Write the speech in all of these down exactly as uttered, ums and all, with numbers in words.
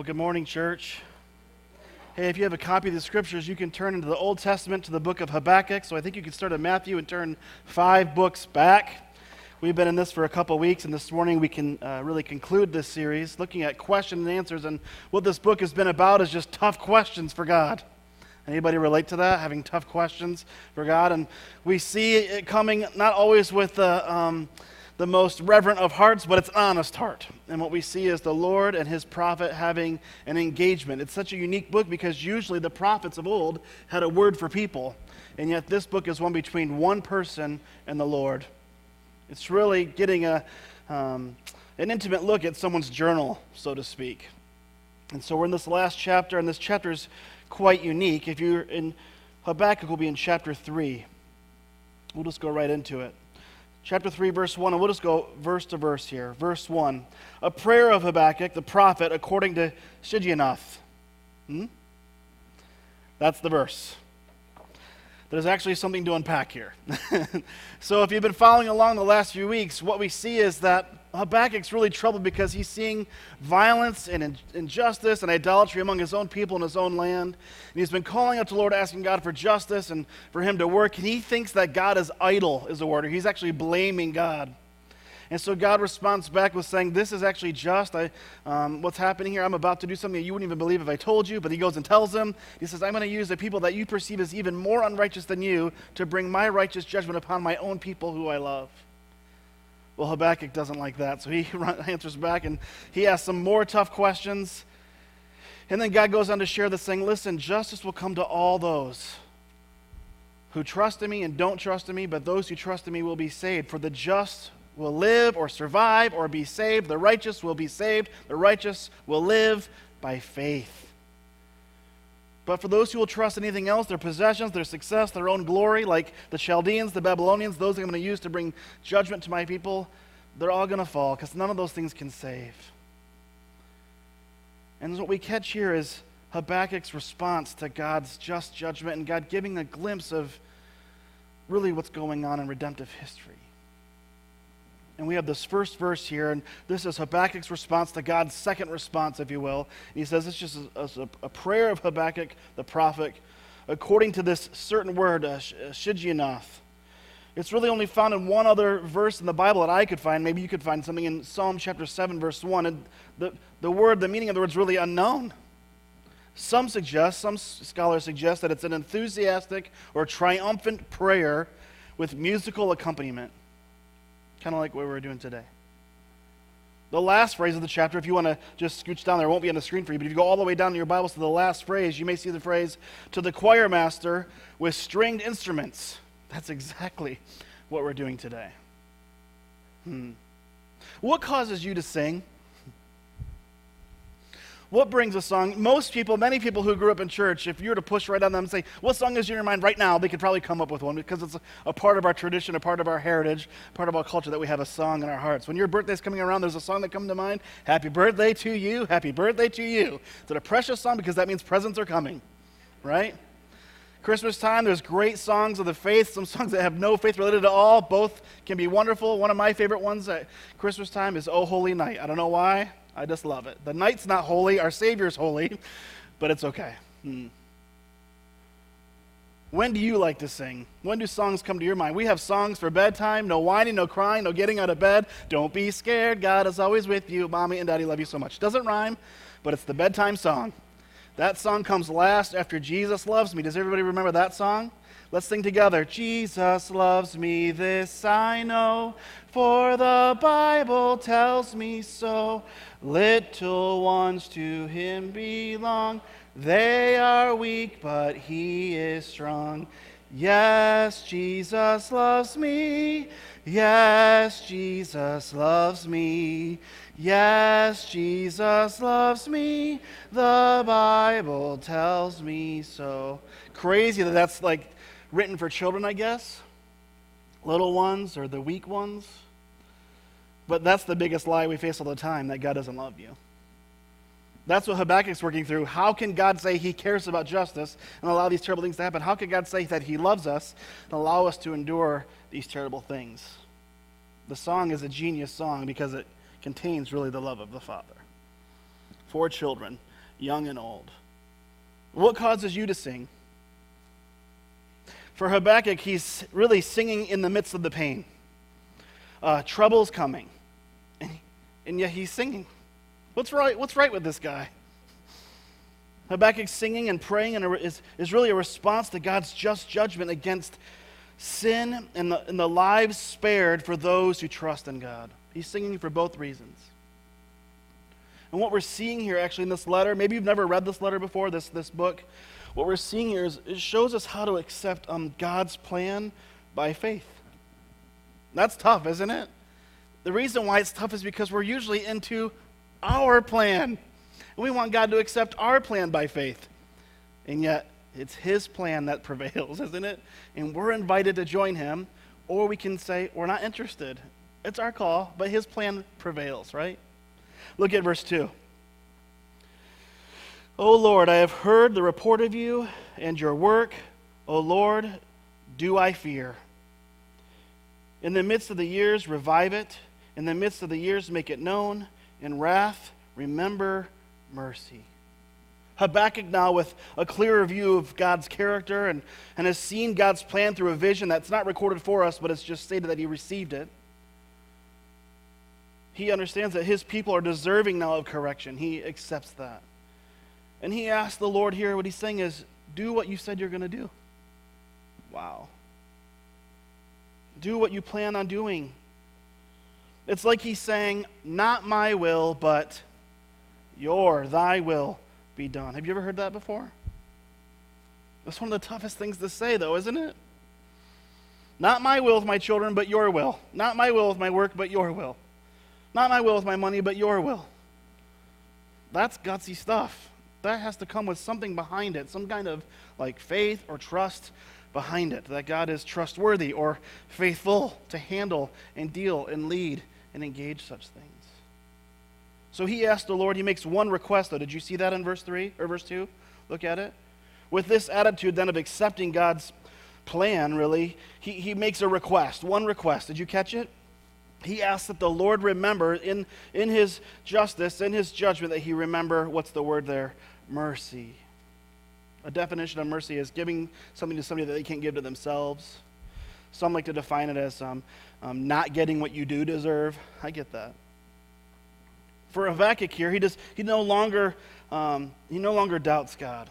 good morning, church. Hey, if you have a copy of the scriptures, you can turn into the Old Testament to the book of Habakkuk. So I think you can start at Matthew and turn five books back. We've been in this for a couple weeks, and this morning we can uh, really conclude this series looking at questions and answers. And what this book has been about is just tough questions for God. Anybody relate to that, having tough questions for God? And we see it coming not always with the, um, the most reverent of hearts, but it's an honest heart. And what we see is the Lord and his prophet having an engagement. It's such a unique book because usually the prophets of old had a word for people. And yet this book is one between one person and the Lord. It's really getting a um, an intimate look at someone's journal, so to speak. And so we're in this last chapter, and this chapter is quite unique. If you're in Habakkuk, we'll be in chapter three. We'll just go right into it. Chapter three, verse one, and we'll just go verse to verse here. Verse one, a prayer of Habakkuk, the prophet, according to Shigionoth. Hmm? That's the verse. There's actually something to unpack here. So if you've been following along the last few weeks, what we see is that Habakkuk's really troubled because he's seeing violence and in- injustice and idolatry among his own people in his own land. And he's been calling out to the Lord, asking God for justice and for him to work. And he thinks that God is idle, is the word, or he's actually blaming God. And so God responds back with saying, this is actually just. I, um, what's happening here, I'm about to do something that you wouldn't even believe if I told you. But he goes and tells them, he says, I'm going to use the people that you perceive as even more unrighteous than you to bring my righteous judgment upon my own people who I love. Well, Habakkuk doesn't like that, so he answers back and he asks some more tough questions. And then God goes on to share this thing, listen, justice will come to all those who trust in me and don't trust in me, but those who trust in me will be saved. For the just will live or survive or be saved. The righteous will be saved. The righteous will live by faith. But for those who will trust anything else, their possessions, their success, their own glory, like the Chaldeans, the Babylonians, those I'm going to use to bring judgment to my people, they're all going to fall because none of those things can save. And what we catch here is Habakkuk's response to God's just judgment and God giving a glimpse of really what's going on in redemptive history. And we have this first verse here, and this is Habakkuk's response to God's second response, if you will. And he says it's just a, a, a prayer of Habakkuk, the prophet, according to this certain word, uh, Shigionoth. It's really only found in one other verse in the Bible that I could find. Maybe you could find something in Psalm chapter seven, verse one. And the, the word, the meaning of the word is really unknown. Some suggest, some scholars suggest that it's an enthusiastic or triumphant prayer with musical accompaniment. Kind of like what we're doing today. The last phrase of the chapter, if you want to just scooch down there, it won't be on the screen for you, but if you go all the way down in your Bibles to the last phrase, you may see the phrase, to the choir master with stringed instruments. That's exactly what we're doing today. Hmm. What causes you to sing? What brings a song? Most people, many people who grew up in church, if you were to push right on them and say, what song is in your mind right now, they could probably come up with one because it's a, a part of our tradition, a part of our heritage, part of our culture that we have a song in our hearts. When your birthday's coming around, there's a song that comes to mind. Happy birthday to you, happy birthday to you. It's a precious song because that means presents are coming, right? Christmas time, there's great songs of the faith, some songs that have no faith related at all. Both can be wonderful. One of my favorite ones at Christmas time is Oh Holy Night. I don't know why. I just love it. The night's not holy, our Savior's holy, but it's okay. Hmm. When do you like to sing? When do songs come to your mind? We have songs for bedtime, no whining, no crying, no getting out of bed. Don't be scared, God is always with you. Mommy and Daddy love you so much. Doesn't rhyme, but it's the bedtime song. That song comes last after Jesus Loves Me. Does everybody remember that song? Let's sing together. Jesus loves me, this I know, for the Bible tells me so. Little ones to him belong. They are weak, but he is strong. Yes, Jesus loves me. Yes, Jesus loves me. Yes, Jesus loves me. The Bible tells me so. Crazy that that's like written for children, I guess. Little ones or the weak ones. But that's the biggest lie we face all the time, that God doesn't love you. That's what Habakkuk's working through. How can God say he cares about justice and allow these terrible things to happen? How can God say that he loves us and allow us to endure these terrible things? The song is a genius song because it contains really the love of the Father. For children, young and old. What causes you to sing? For Habakkuk, he's really singing in the midst of the pain. Uh, trouble's coming, and, and yet he's singing. What's right? What's right with this guy? Habakkuk's singing and praying and is, is really a response to God's just judgment against sin and the, and the lives spared for those who trust in God. He's singing for both reasons. And what we're seeing here actually in this letter, maybe you've never read this letter before, this, this book, what we're seeing here is it shows us how to accept um, God's plan by faith. That's tough, isn't it? The reason why it's tough is because we're usually into our plan. And we want God to accept our plan by faith. And yet, it's his plan that prevails, isn't it? And we're invited to join him, or we can say, we're not interested. It's our call, but his plan prevails, right? Look at verse two. O Lord, I have heard the report of you and your work. O Lord, do I fear. In the midst of the years, revive it. In the midst of the years, make it known. In wrath, remember mercy. Habakkuk now with a clearer view of God's character and, and has seen God's plan through a vision that's not recorded for us, but it's just stated that he received it. He understands that his people are deserving now of correction. He accepts that. And he asks the Lord here, what he's saying is, do what you said you're going to do. Wow. Do what you plan on doing. It's like he's saying, not my will, but your, thy will be done. Have you ever heard that before? That's one of the toughest things to say, though, isn't it? Not my will with my children, but your will. Not my will with my work, but your will. Not my will with my money, but your will. That's gutsy stuff. That has to come with something behind it, some kind of like faith or trust behind it, that God is trustworthy or faithful to handle and deal and lead and engage such things. So he asked the Lord, he makes one request, though. Did you see that in verse three or verse two? Look at it. With this attitude then of accepting God's plan, really, he, he makes a request, one request. Did you catch it? He asks that the Lord remember in, in his justice, in his judgment, that he remember, what's the word there? Mercy. A definition of mercy is giving something to somebody that they can't give to themselves. Some like to define it as um, um, not getting what you do deserve. I get that. For Habakkuk here, he just he no longer um, he no longer doubts God.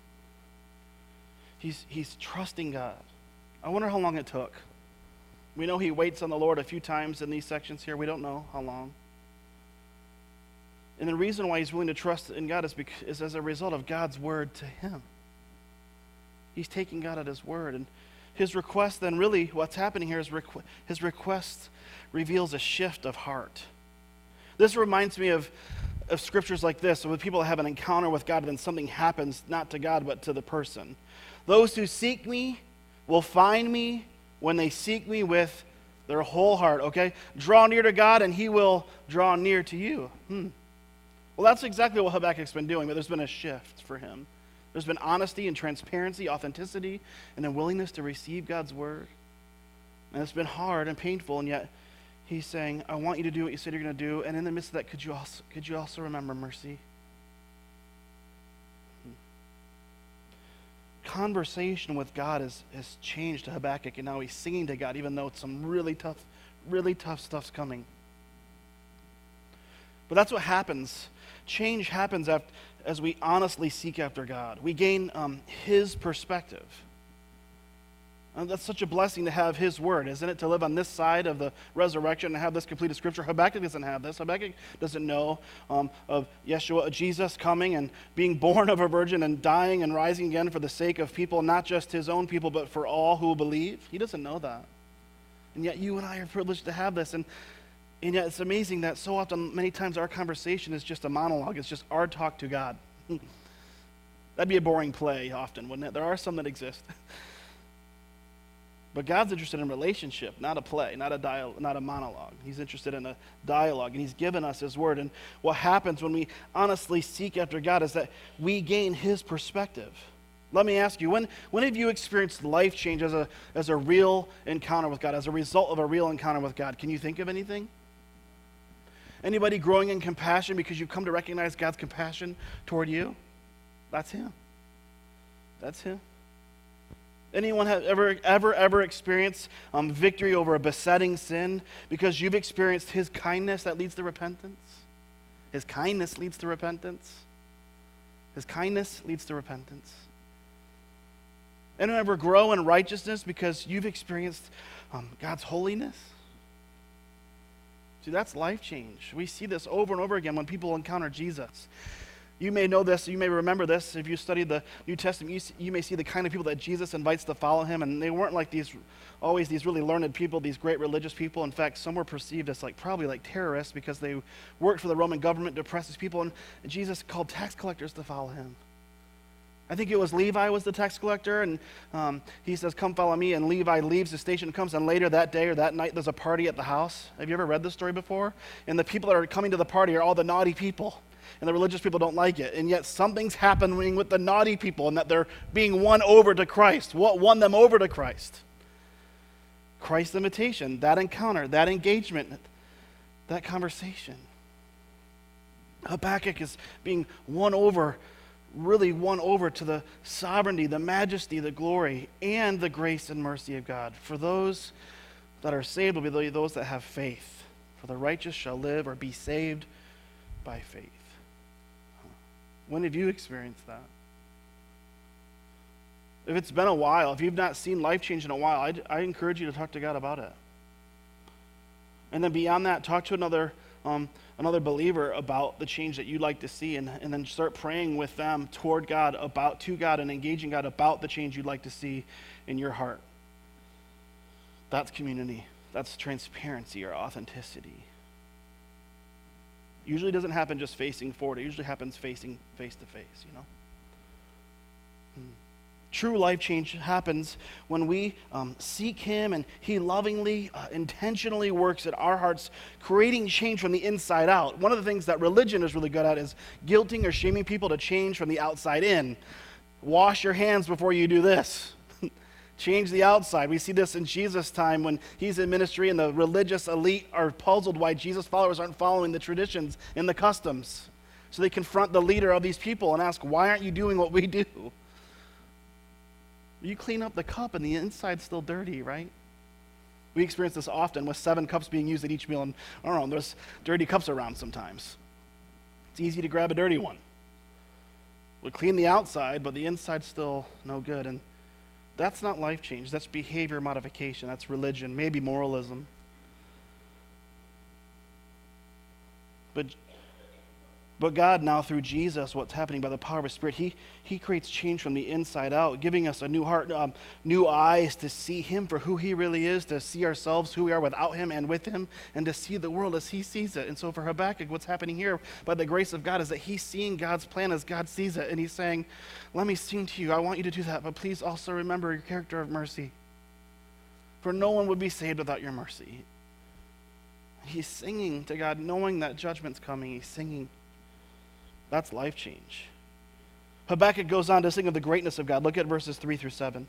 He's he's trusting God. I wonder how long it took. We know he waits on the Lord a few times in these sections here. We don't know how long. And the reason why he's willing to trust in God is, because, is as a result of God's word to him. He's taking God at his word. And his request then, really, what's happening here is requ- his request reveals a shift of heart. This reminds me of, of scriptures like this, when people have an encounter with God and then something happens, not to God, but to the person. Those who seek me will find me when they seek me with their whole heart, okay? Draw near to God and he will draw near to you. Hmm. Well, that's exactly what Habakkuk's been doing, but there's been a shift for him. There's been honesty and transparency, authenticity, and a willingness to receive God's word. And it's been hard and painful, and yet he's saying, I want you to do what you said you're going to do, and in the midst of that, could you also, could you also remember mercy? Hmm. Conversation with God has, has changed to Habakkuk, and now he's singing to God, even though it's some really tough, really tough stuff's coming. But that's what happens. Change happens after, as we honestly seek after God. We gain um, his perspective. And that's such a blessing to have his word, isn't it? To live on this side of the resurrection and have this completed scripture. Habakkuk doesn't have this. Habakkuk doesn't know um, of Yeshua, Jesus coming and being born of a virgin and dying and rising again for the sake of people, not just his own people, but for all who will believe. He doesn't know that. And yet you and I are privileged to have this. And, and yet it's amazing that so often, many times our conversation is just a monologue. It's just our talk to God. That'd be a boring play often, wouldn't it? There are some that exist. But God's interested in relationship, not a play, not a dialogue, not a monologue. He's interested in a dialogue, and he's given us his word. And what happens when we honestly seek after God is that we gain his perspective. Let me ask you, when, when have you experienced life change as a, as a real encounter with God, as a result of a real encounter with God? Can you think of anything? Anybody growing in compassion because you've come to recognize God's compassion toward you? That's him. That's him. Anyone have ever, ever, ever experienced um, victory over a besetting sin because you've experienced his kindness that leads to repentance? His kindness leads to repentance. His kindness leads to repentance. Anyone ever grow in righteousness because you've experienced um, God's holiness? See, that's life change. We see this over and over again when people encounter Jesus. You may know this, you may remember this. If you study the New Testament, you, see, you may see the kind of people that Jesus invites to follow him, and they weren't like these, always these really learned people, these great religious people. In fact, some were perceived as like probably like terrorists because they worked for the Roman government to oppress these people, and Jesus called tax collectors to follow him. I think it was Levi was the tax collector, and um, he says, come follow me, and Levi leaves the station and comes, and later that day or that night there's a party at the house. Have you ever read this story before? And the people that are coming to the party are all the naughty people, and the religious people don't like it, and yet something's happening with the naughty people, and that they're being won over to Christ. What won them over to Christ? Christ's invitation, that encounter, that engagement, that conversation. Habakkuk is being won over really won over to the sovereignty, the majesty, the glory, and the grace and mercy of God. For those that are saved will be those that have faith. For the righteous shall live or be saved by faith. When have you experienced that? If it's been a while, if you've not seen life change in a while, I, I encourage you to talk to God about it. And then beyond that, talk to another Um, another believer about the change that you'd like to see, and, and then start praying with them toward God, about to God, and engaging God about the change you'd like to see in your heart. That's community. That's transparency or authenticity. Usually doesn't happen just facing forward. It usually happens facing face to face, you know? Hmm. True life change happens when we um, seek him, and he lovingly, uh, intentionally works at our hearts, creating change from the inside out. One of the things that religion is really good at is guilting or shaming people to change from the outside in. Wash your hands before you do this. Change the outside. We see this in Jesus' time when he's in ministry and the religious elite are puzzled why Jesus' followers aren't following the traditions and the customs. So they confront the leader of these people and ask, why aren't you doing what we do? You clean up the cup and the inside's still dirty, right? We experience this often with seven cups being used at each meal, and I don't know, there's dirty cups around sometimes. It's easy to grab a dirty one. We clean the outside, but the inside's still no good, and that's not life change. That's behavior modification. That's religion, maybe moralism. But But God now, through Jesus, what's happening by the power of his Spirit, he, he creates change from the inside out, giving us a new heart, um, new eyes to see him for who he really is, to see ourselves who we are without him and with him, and to see the world as he sees it. And so for Habakkuk, what's happening here by the grace of God is that he's seeing God's plan as God sees it, and he's saying, let me sing to you. I want you to do that, but please also remember your character of mercy. For no one would be saved without your mercy. He's singing to God, knowing that judgment's coming. He's singing. That's life change. Habakkuk goes on to sing of the greatness of God. Look at verses three through seven.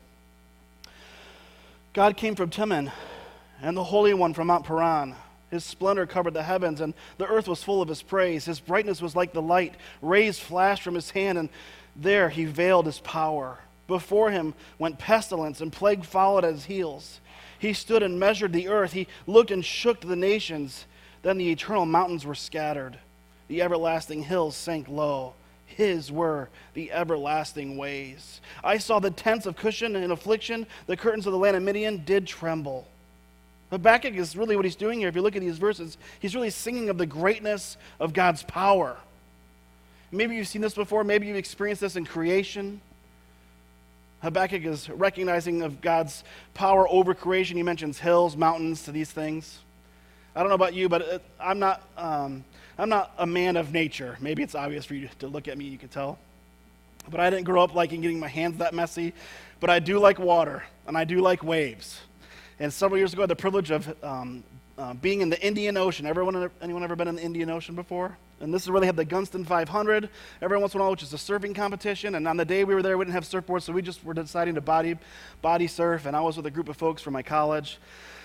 God came from Teman, and the Holy One from Mount Paran. His splendor covered the heavens, and the earth was full of his praise. His brightness was like the light. Rays flashed from his hand, and there he veiled his power. Before him went pestilence, and plague followed at his heels. He stood and measured the earth. He looked and shook the nations. Then the eternal mountains were scattered. The everlasting hills sank low. His were the everlasting ways. I saw the tents of Cushan in affliction. The curtains of the land of Midian did tremble. Habakkuk is really what he's doing here. If you look at these verses, he's really singing of the greatness of God's power. Maybe you've seen this before. Maybe you've experienced this in creation. Habakkuk is recognizing of God's power over creation. He mentions hills, mountains, to these things. I don't know about you, but it, I'm not... Um, I'm not a man of nature. Maybe it's obvious for you to look at me, you can tell. But I didn't grow up liking getting my hands that messy. But I do like water, and I do like waves. And several years ago, I had the privilege of um, uh, being in the Indian Ocean. Everyone, anyone ever been in the Indian Ocean before? And this is where they have the Gunston five hundred every once in a while, which is a surfing competition. And on the day we were there, we didn't have surfboards, so we just were deciding to body, body surf. And I was with a group of folks from my college.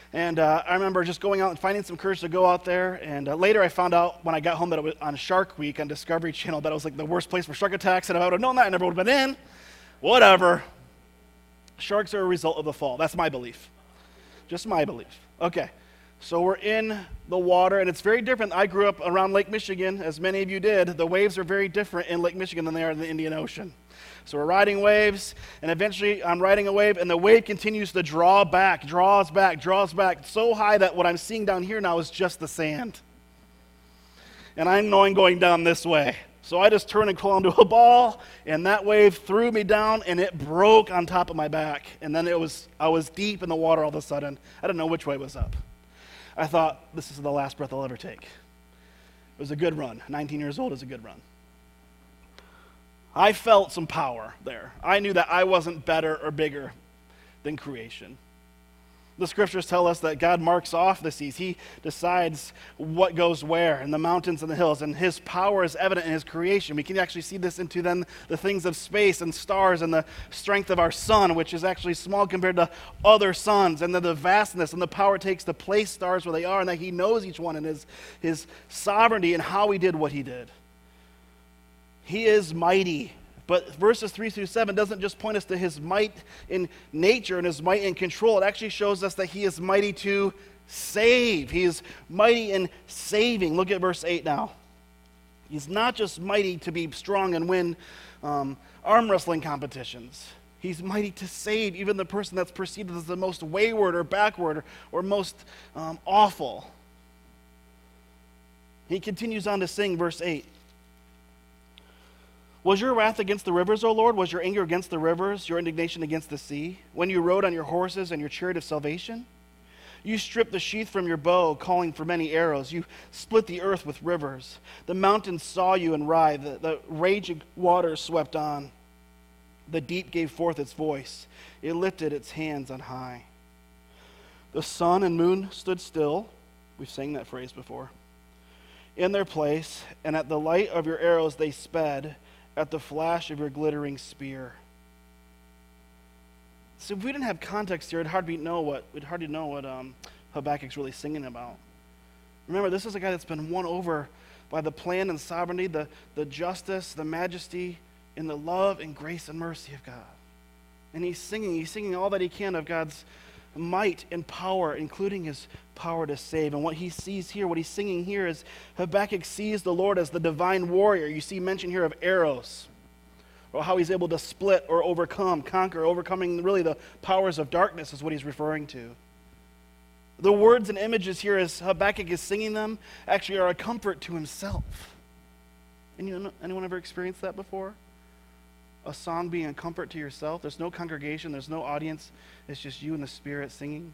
And uh, I remember just going out and finding some courage to go out there. And uh, later I found out when I got home that it was on Shark Week on Discovery Channel that it was like the worst place for shark attacks. And if I would have known that, I never would have been in. Whatever. Sharks are a result of the fall. That's my belief. Just my belief. Okay. So we're in the water, and it's very different. I grew up around Lake Michigan, as many of you did. The waves are very different in Lake Michigan than they are in the Indian Ocean. So we're riding waves, and eventually I'm riding a wave, and the wave continues to draw back, draws back, draws back, so high that what I'm seeing down here now is just the sand. And I'm knowing going down this way. So I just turned and clung onto a ball, and that wave threw me down, and it broke on top of my back. And then it was I was deep in the water all of a sudden. I didn't know which way was up. I thought, this is the last breath I'll ever take. It was a good run. nineteen years old is a good run. I felt some power there. I knew that I wasn't better or bigger than creation. The scriptures tell us that God marks off the seas. He decides what goes where in the mountains and the hills, and his power is evident in his creation. We can actually see this into then the things of space and stars and the strength of our sun, which is actually small compared to other suns, and then the vastness and the power it takes to place stars where they are, and that he knows each one and his, his sovereignty and how he did what he did. He is mighty. But verses three through seven doesn't just point us to his might in nature and his might in control. It actually shows us that he is mighty to save. He is mighty in saving. Look at verse eight now. He's not just mighty to be strong and win um, arm wrestling competitions. He's mighty to save even the person that's perceived as the most wayward or backward or, or most um, awful. He continues on to sing, verse eight. Was your wrath against the rivers, O Lord? Was your anger against the rivers, your indignation against the sea? When you rode on your horses and your chariot of salvation? You stripped the sheath from your bow, calling for many arrows. You split the earth with rivers. The mountains saw you and writhed. The, the raging waters swept on. The deep gave forth its voice. It lifted its hands on high. The sun and moon stood still. We've sang that phrase before. In their place, and at the light of your arrows they sped, at the flash of your glittering spear. So if we didn't have context here, it'd hardly know what we'd hardly know what um, Habakkuk's really singing about. Remember, this is a guy that's been won over by the plan and sovereignty, the, the justice, the majesty, and the love and grace and mercy of God. And he's singing, he's singing all that he can of God's might and power, including his power to save. And what he sees here, what he's singing here is Habakkuk sees the Lord as the divine warrior. You see mention here of arrows, or how he's able to split or overcome, conquer, overcoming really the powers of darkness is what he's referring to. The words and images here as Habakkuk is singing them actually are a comfort to himself. Anyone, anyone ever experienced that before? A song being a comfort to yourself. There's no congregation, there's no audience. It's just you and the Spirit singing.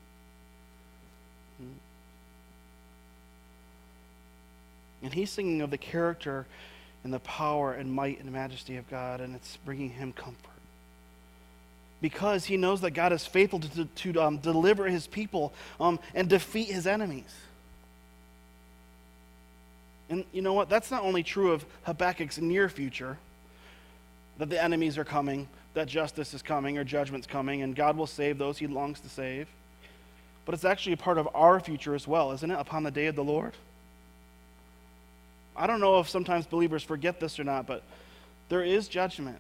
And he's singing of the character and the power and might and majesty of God, and it's bringing him comfort. Because he knows that God is faithful to, to, to um, deliver his people um, and defeat his enemies. And you know what? That's not only true of Habakkuk's near future, that the enemies are coming, that justice is coming or judgment's coming, and God will save those he longs to save. But it's actually a part of our future as well, isn't it? Upon the day of the Lord. I don't know if sometimes believers forget this or not, but there is judgment.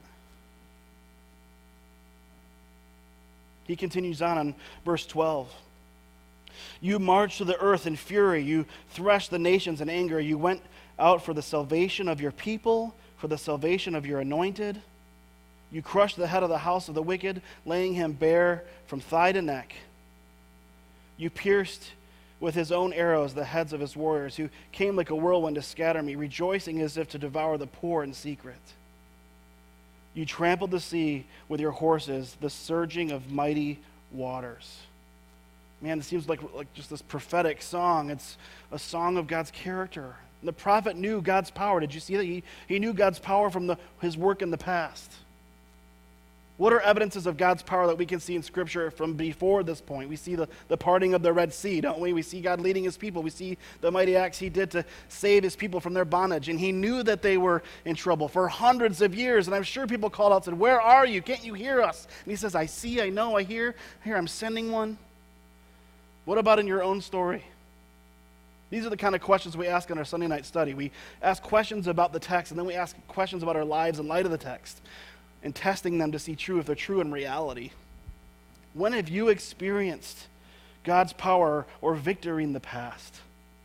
He continues on in verse twelve. You marched to the earth in fury. You threshed the nations in anger. You went out for the salvation of your people, for the salvation of your anointed. You crushed the head of the house of the wicked, laying him bare from thigh to neck. You pierced with his own arrows the heads of his warriors, who came like a whirlwind to scatter me, rejoicing as if to devour the poor in secret. You trampled the sea with your horses, the surging of mighty waters. Man, it seems like, like just this prophetic song. It's a song of God's character. The prophet knew God's power. Did you see that? He, he knew God's power from the, his work in the past. What are evidences of God's power that we can see in Scripture from before this point? We see the, the parting of the Red Sea, don't we? We see God leading his people. We see the mighty acts he did to save his people from their bondage. And he knew that they were in trouble for hundreds of years. And I'm sure people called out and said, where are you? Can't you hear us? And he says, I see, I know, I hear. Here, I'm sending one. What about in your own story? These are the kind of questions we ask in our Sunday night study. We ask questions about the text, and then we ask questions about our lives in light of the text, and testing them to see true if they're true in reality. When have you experienced God's power or victory in the past?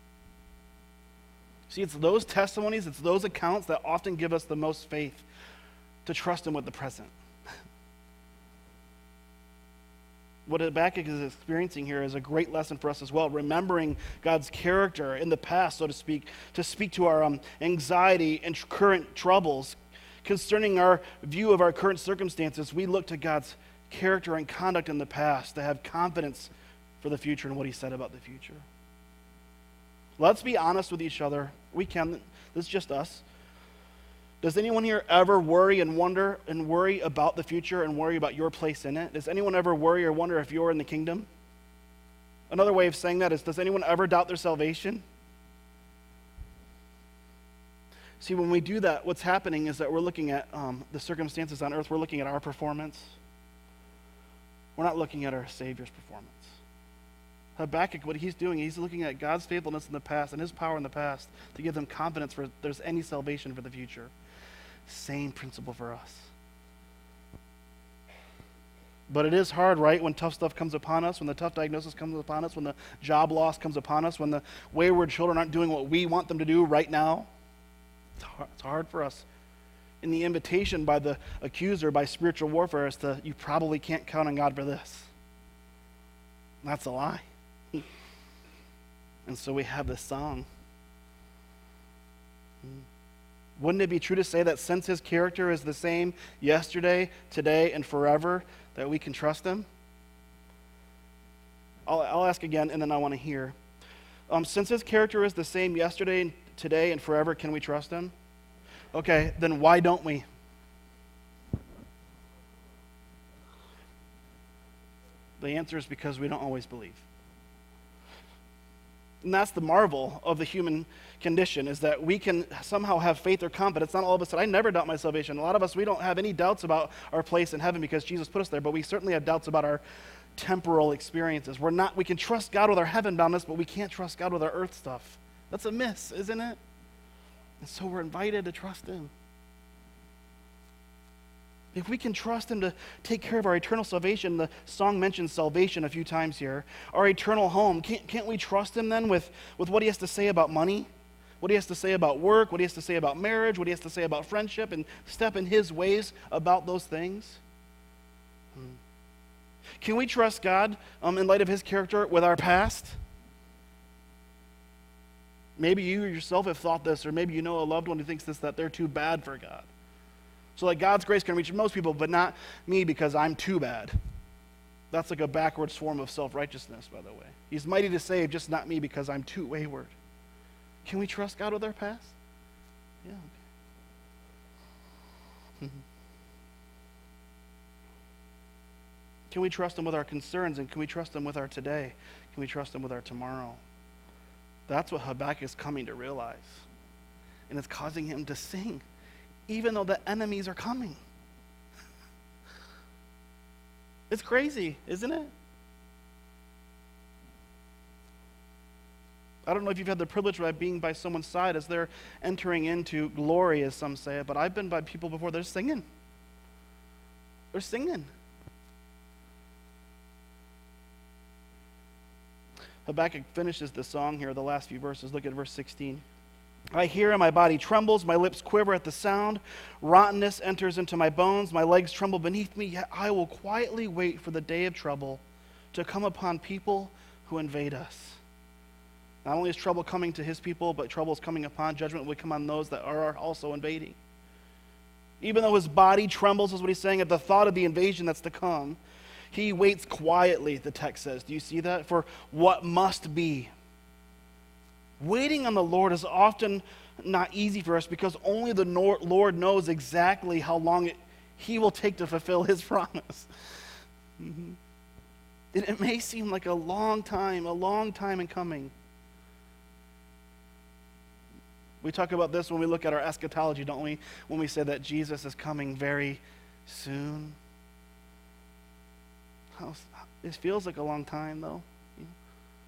See, it's those testimonies, it's those accounts that often give us the most faith to trust Him with the present. What Habakkuk is experiencing here is a great lesson for us as well, remembering God's character in the past, so to speak, to speak to our um, anxiety and tr- current troubles. Concerning our view of our current circumstances, we look to God's character and conduct in the past to have confidence for the future and what He said about the future. Let's be honest with each other. We can. This is just us. Does anyone here ever worry and wonder and worry about the future and worry about your place in it? Does anyone ever worry or wonder if you're in the kingdom? Another way of saying that is, does anyone ever doubt their salvation? See, when we do that, what's happening is that we're looking at um, the circumstances on earth. We're looking at our performance. We're not looking at our Savior's performance. Habakkuk, what he's doing, he's looking at God's faithfulness in the past and His power in the past to give them confidence for there's any salvation for the future. Same principle for us. But it is hard, right, when tough stuff comes upon us, when the tough diagnosis comes upon us, when the job loss comes upon us, when the wayward children aren't doing what we want them to do right now. It's hard, it's hard for us. And the invitation by the accuser, by spiritual warfare, is to, you probably can't count on God for this. That's a lie. And so we have this song. Wouldn't it be true to say that since His character is the same yesterday, today, and forever, that we can trust Him? I'll, I'll ask again, and then I want to hear. Um, since His character is the same yesterday, today, and forever, can we trust Him? Okay, then why don't we? The answer is because we don't always believe. And that's the marvel of the human condition, is that we can somehow have faith or confidence. Not all of us said, I never doubt my salvation. A lot of us, we don't have any doubts about our place in heaven because Jesus put us there, but we certainly have doubts about our temporal experiences. We're not, we can trust God with our heaven boundness, but we can't trust God with our earth stuff. That's a miss, isn't it? And so we're invited to trust Him. If we can trust Him to take care of our eternal salvation, the song mentions salvation a few times here, our eternal home, can't, can't we trust Him then with, with what He has to say about money, what He has to say about work, what He has to say about marriage, what He has to say about friendship, and step in His ways about those things? Hmm. Can we trust God um, in light of His character with our past? Maybe you yourself have thought this, or maybe you know a loved one who thinks this, that they're too bad for God. So like God's grace can reach most people, but not me because I'm too bad. That's like a backwards form of self-righteousness, by the way. He's mighty to save, just not me because I'm too wayward. Can we trust God with our past? Yeah. Okay. Can we trust Him with our concerns, and can we trust Him with our today? Can we trust Him with our tomorrow? That's what Habakkuk is coming to realize. And it's causing him to sing, even though the enemies are coming. It's crazy, isn't it? I don't know if you've had the privilege of being by someone's side as they're entering into glory, as some say it, but I've been by people before, they're singing. They're singing. Habakkuk finishes the song here, the last few verses. Look at verse sixteen. I hear and my body trembles, my lips quiver at the sound. Rottenness enters into my bones, my legs tremble beneath me, yet I will quietly wait for the day of trouble to come upon people who invade us. Not only is trouble coming to His people, but trouble is coming upon, judgment will come on those that are also invading. Even though his body trembles, is what he's saying, at the thought of the invasion that's to come, he waits quietly, the text says. Do you see that? For what must be. Waiting on the Lord is often not easy for us because only the Lord knows exactly how long it, He will take to fulfill His promise. Mm-hmm. And it may seem like a long time, a long time in coming. We talk about this when we look at our eschatology, don't we? When we say that Jesus is coming very soon. How, it feels like a long time, though.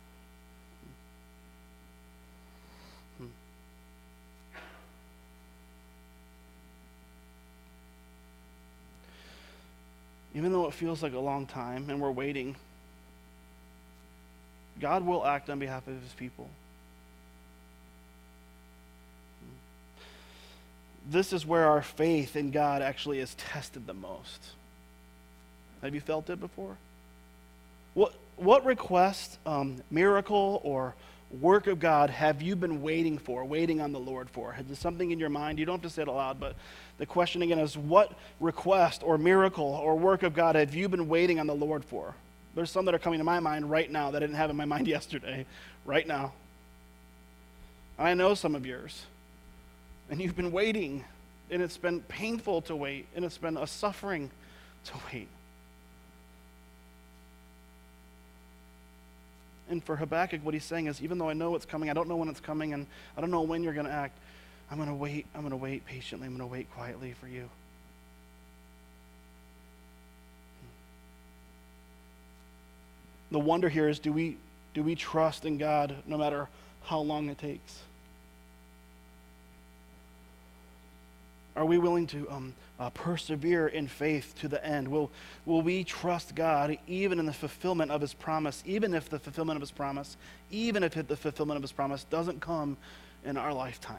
even though it feels like a long time and we're waiting, God will act on behalf of his people. This is where our faith in God actually is tested the most. Have you felt it before? What what request, um, miracle, or work of God have you been waiting for, waiting on the Lord for? Is there something in your mind? You don't have to say it aloud, but the question again is, what request or miracle or work of God have you been waiting on the Lord for? There's some that are coming to my mind right now that I didn't have in my mind yesterday, right now. I know some of yours. And you've been waiting, and it's been painful to wait, and it's been a suffering to wait. And for Habakkuk, what he's saying is, even though I know it's coming, I don't know when it's coming, and I don't know when you're going to act, I'm going to wait, I'm going to wait patiently, I'm going to wait quietly for you. The wonder here is, do we, do we trust in God no matter how long it takes? Are we willing to um, uh, persevere in faith to the end? Will, will we trust God even in the fulfillment of his promise, even if the fulfillment of his promise, even if the fulfillment of his promise doesn't come in our lifetime?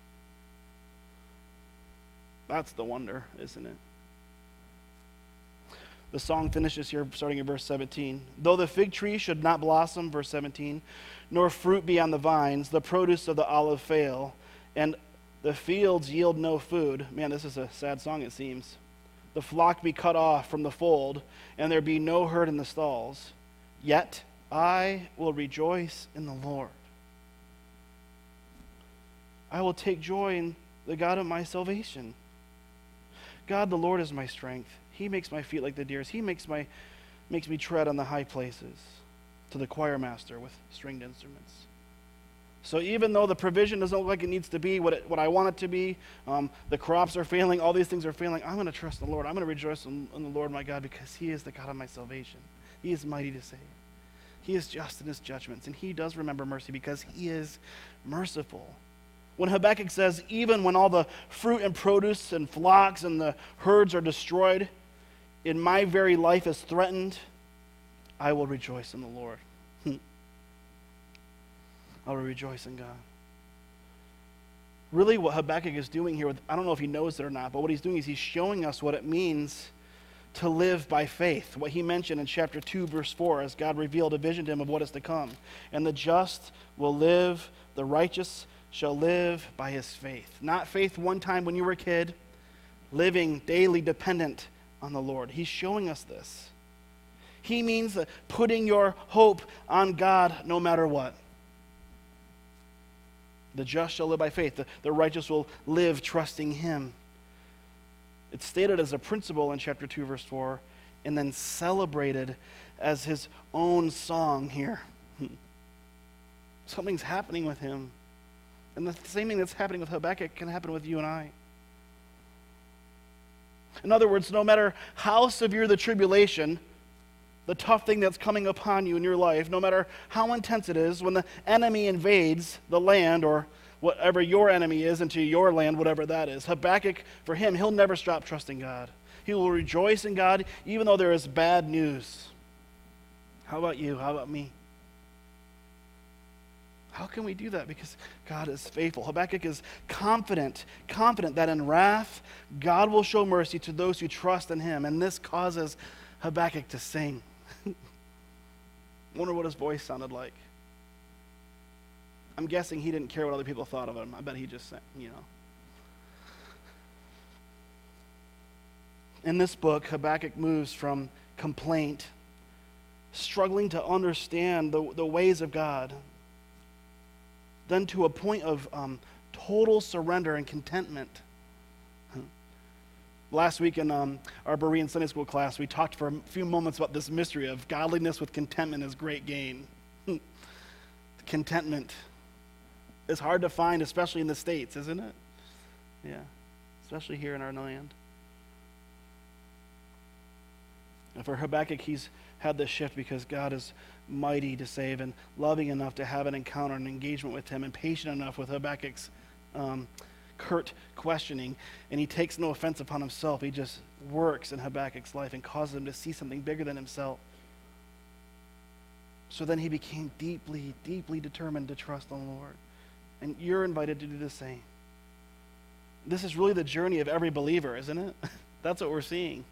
That's the wonder, isn't it? The song finishes here starting in verse seventeen. Though the fig tree should not blossom, verse seventeen, nor fruit be on the vines, the produce of the olive fail, and the fields yield no food. Man, this is a sad song, it seems. The flock be cut off from the fold, and there be no herd in the stalls. Yet I will rejoice in the Lord. I will take joy in the God of my salvation. God, the Lord, is my strength. He makes my feet like the deer's. He makes my makes me tread on the high places. To the choir master with stringed instruments. So even though the provision doesn't look like it needs to be what, it, what I want it to be, um, the crops are failing, all these things are failing, I'm going to trust the Lord. I'm going to rejoice in, in the Lord my God because he is the God of my salvation. He is mighty to save. He is just in his judgments, and he does remember mercy because he is merciful. When Habakkuk says, even when all the fruit and produce and flocks and the herds are destroyed, and my very life is threatened, I will rejoice in the Lord. I will rejoice in God. Really what Habakkuk is doing here, with, I don't know if he knows it or not, but what he's doing is he's showing us what it means to live by faith. What he mentioned in chapter two, verse four, as God revealed a vision to him of what is to come. And the just will live, the righteous shall live by his faith. Not faith one time when you were a kid, living daily dependent on the Lord. He's showing us this. He means that putting your hope on God no matter what. The just shall live by faith. The, the righteous will live trusting him. It's stated as a principle in chapter two, verse four, and then celebrated as his own song here. Something's happening with him. And the same thing that's happening with Habakkuk can happen with you and I. In other words, no matter how severe the tribulation, the tough thing that's coming upon you in your life, no matter how intense it is, when the enemy invades the land or whatever your enemy is into your land, whatever that is, Habakkuk, for him, he'll never stop trusting God. He will rejoice in God even though there is bad news. How about you? How about me? How can we do that? Because God is faithful. Habakkuk is confident, confident that in wrath, God will show mercy to those who trust in him. And this causes Habakkuk to sing. Wonder what his voice sounded like. I'm guessing he didn't care what other people thought of him. I bet he just sang, you know. In this book, Habakkuk moves from complaint, struggling to understand the, the ways of God, then to a point of um, total surrender and contentment. Last week in um, our Berean Sunday School class, we talked for a few moments about this mystery of godliness with contentment is great gain. Contentment is hard to find, especially in the States, isn't it? Yeah, especially here in our land. And for Habakkuk, he's had this shift because God is mighty to save and loving enough to have an encounter and engagement with him and patient enough with Habakkuk's um, curt questioning, and he takes no offense upon himself. He just works in Habakkuk's life and causes him to see something bigger than himself. So then he became deeply, deeply determined to trust on the Lord. And you're invited to do the same. This is really the journey of every believer, isn't it? That's what we're seeing.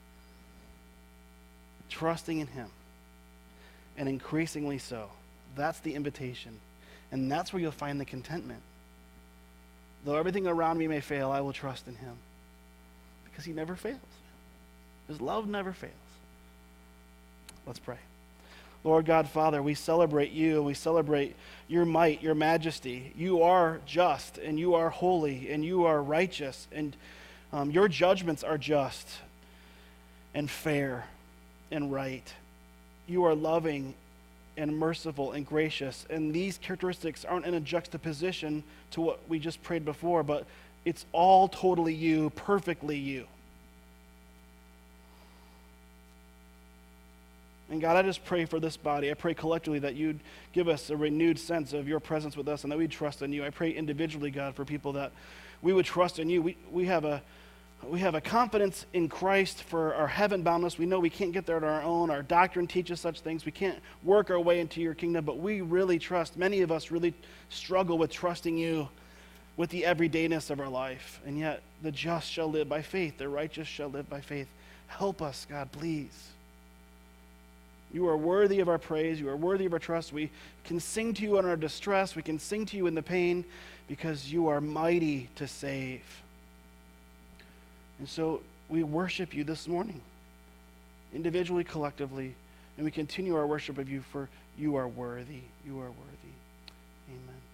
Trusting in him. And increasingly so. That's the invitation. And that's where you'll find the contentment. Though everything around me may fail, I will trust in him. Because he never fails. His love never fails. Let's pray. Lord God, Father, we celebrate you. We celebrate your might, your majesty. You are just, and you are holy, and you are righteous, and um, your judgments are just and fair and right. You are loving and merciful and gracious, and these characteristics aren't in a juxtaposition to what we just prayed before, but it's all totally you, perfectly you. And God, I just pray for this body. I pray collectively that you'd give us a renewed sense of your presence with us and that we'd trust in you. I pray individually, God, for people that we would trust in you. We, we, have a, we have a confidence in Christ for our heaven-boundness. We know we can't get there on our own. Our doctrine teaches such things. We can't work our way into your kingdom, but we really trust. Many of us really struggle with trusting you with the everydayness of our life. And yet the just shall live by faith. The righteous shall live by faith. Help us, God, please. You are worthy of our praise. You are worthy of our trust. We can sing to you in our distress. We can sing to you in the pain because you are mighty to save. And so we worship you this morning, individually, collectively, and we continue our worship of you, for you are worthy. You are worthy. Amen.